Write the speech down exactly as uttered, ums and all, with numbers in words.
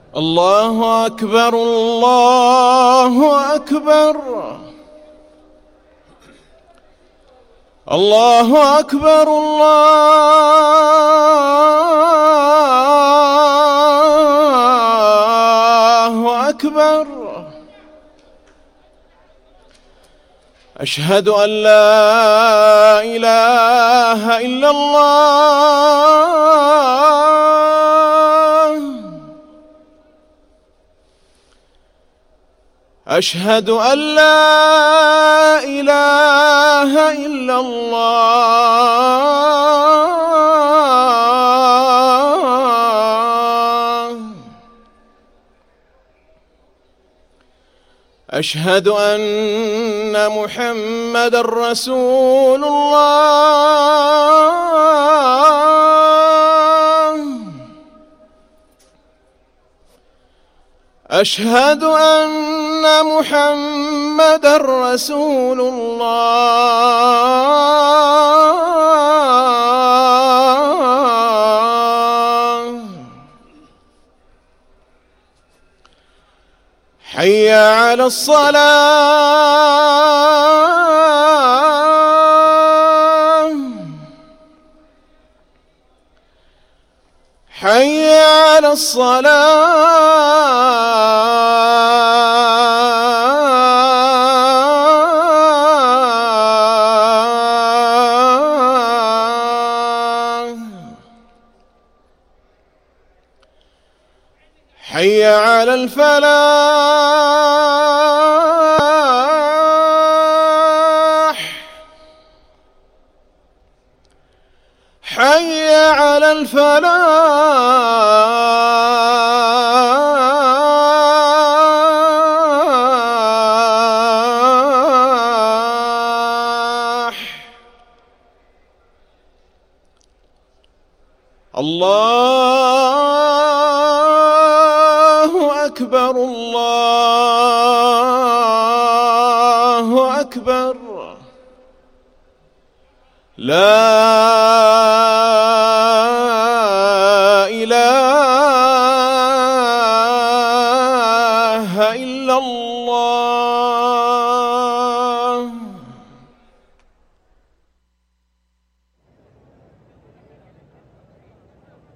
الله أكبر الله أكبر الله أكبر الله أكبر. أشهد أن لا إله إلا الله. أشهد أن لا إله إلا الله. أشهد أن محمدًا رسول الله. أشهد أن محمدًا رسول الله. حي على الصلاة. حي على الصلاة. حي على الفلاح. حي على الفلاح. الله أكبر الله أكبر. لا إله إلا الله.